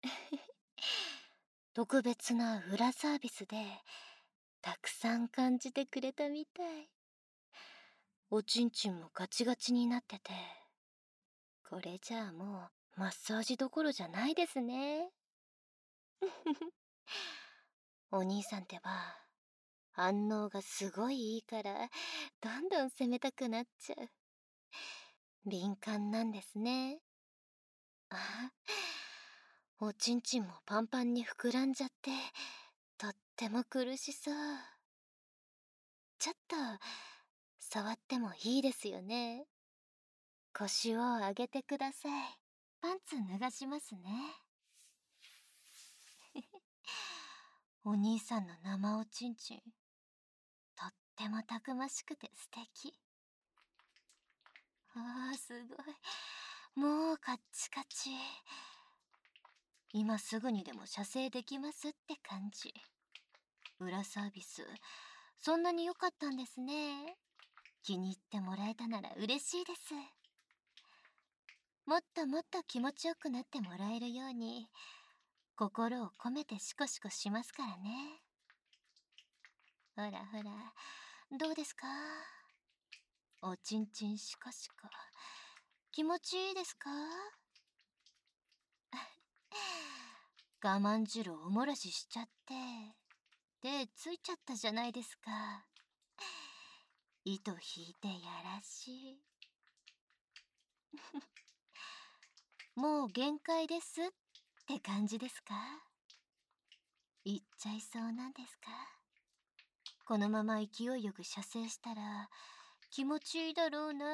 特別な裏サービスでたくさん感じてくれたみたい。おちんちんもガチガチになってて、これじゃあもうマッサージどころじゃないですね。お兄さんってば反応がすごいいいからどんどん攻めたくなっちゃう。敏感なんですね。あ、おちんちんもパンパンに膨らんじゃってとっても苦しそう。ちょっと触ってもいいですよね。腰を上げてください。パンツ脱がしますね。お兄さんの生おちんちん、とってもたくましくて素敵。あー、すごい。もうカッチカチ。今すぐにでも射精できますって感じ。裏サービス、そんなに良かったんですね。気に入ってもらえたなら嬉しいです。もっともっと気持ちよくなってもらえるように、心を込めてシコシコしますからね。ほらほら、どうですか？おちんちんシコシコ。気持ちいいですか？我慢汁おもらししちゃって、手ついちゃったじゃないですか。糸引いてやらしい。もう限界ですって感じですか？言っちゃいそうなんですか？このまま勢いよく射精したら気持ちいいだろうな。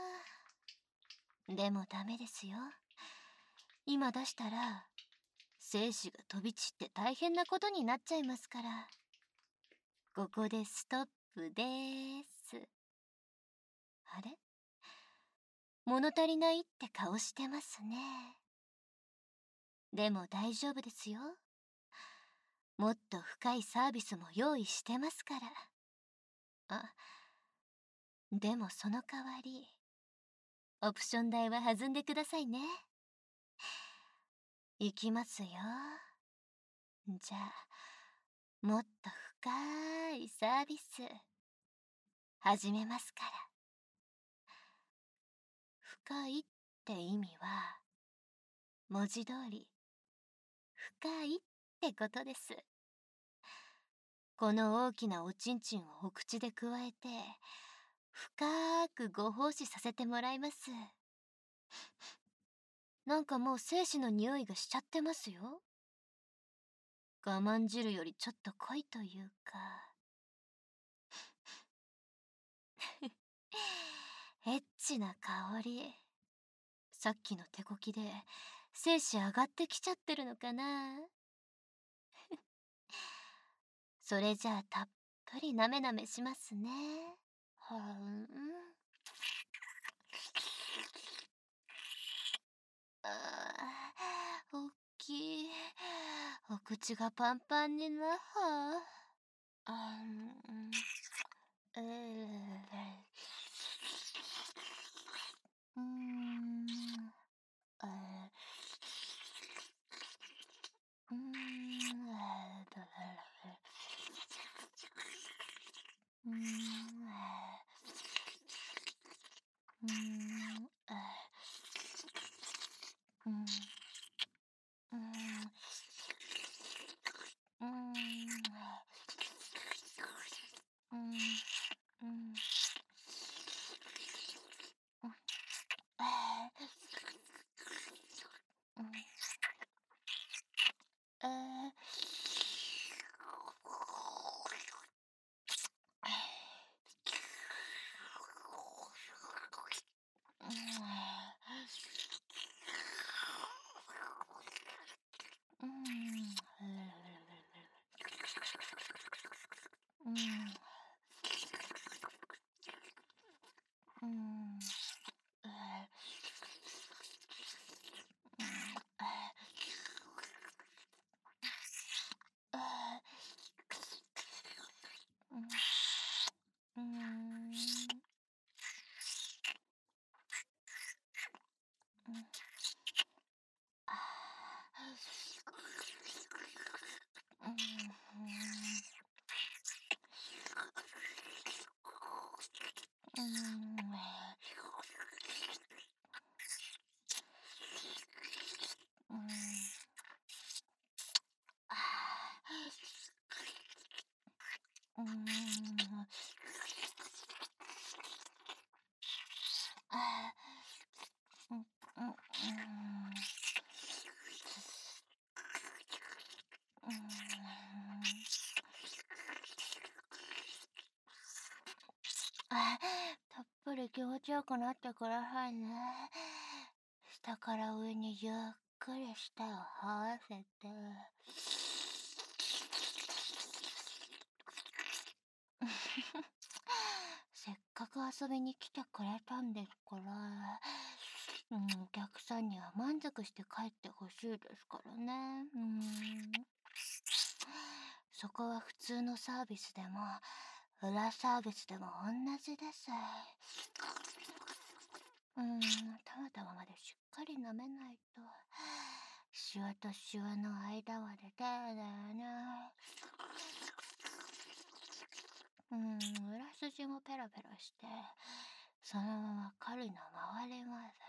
でもダメですよ。今出したら精子が飛び散って大変なことになっちゃいますから。ここでストップでーす。あれ、物足りないって顔してますね。でも大丈夫ですよ。もっと深いサービスも用意してますから。あ、でもその代わり、オプション代は弾んでくださいね。いきますよ。じゃあ、もっと深いサービス、始めますから。深いって意味は、文字通り、深いってことです。この大きなおちんちんをお口でくわえて、深くご奉仕させてもらいます。なんかもう精子の匂いがしちゃってますよ。我慢汁よりちょっと濃いというか。エッチな香り。さっきの手こきで精子上がってきちゃってるのかな。それじゃあたっぷりなめなめしますね。はん。おっきい。お口がパンパンになはあ。えー、うーん、えうーん、うーん、うーん、うん、うん、うん、うん、うん、うん、うん、うん、うん、うん、 気持ちよくなってくださいね。下から上にゆっくり舌を這わせて。せっかく遊びに来てくれたんですから、お客さんには満足して帰ってほしいですからね。そこは普通のサービスでも、裏サービスでも同じです。たまたままでしっかり舐めないと、シワとシワの間までだよね。裏筋もペロペロして、そのまま狩りの回りまで。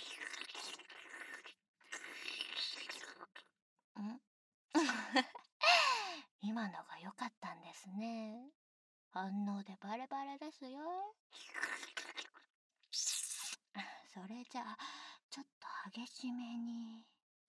今のが良かったんですね。反応でバレバレですよ。それじゃあ、ちょっと激しめに。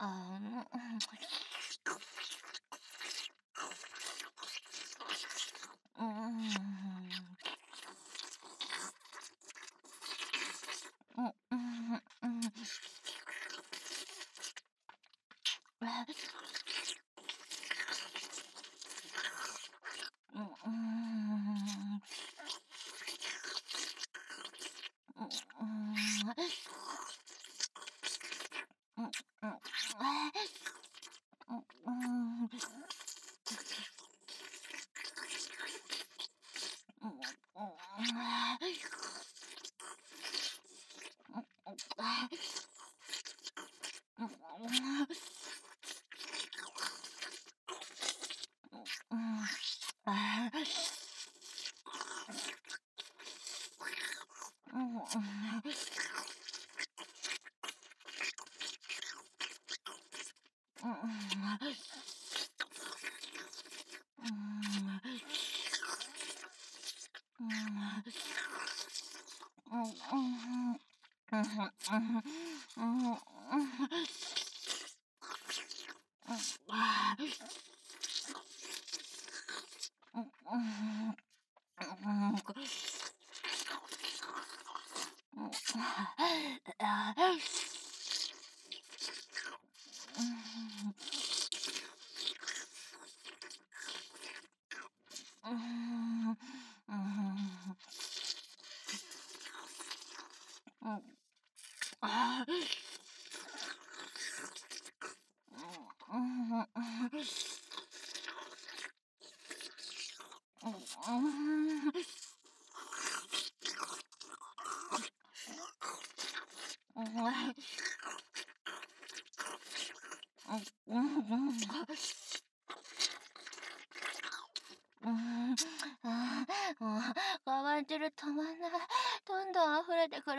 我慢汁止まんない。どんどん溢れてくる。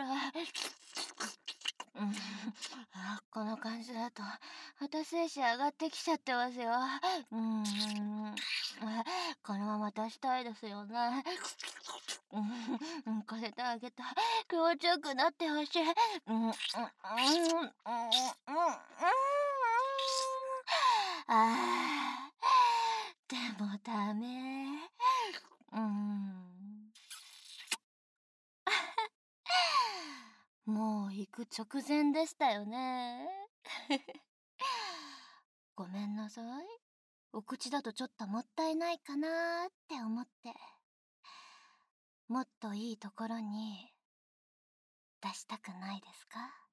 この感じだと、また精子上がってきちゃってますよ。このまま出したいですよね。こせてあげたい。気持ちよくなってほしい。でもダメ。もう行く直前でしたよね。ごめんなさい。お口だとちょっともったいないかなーって思って。もっといいところに出したくないですか？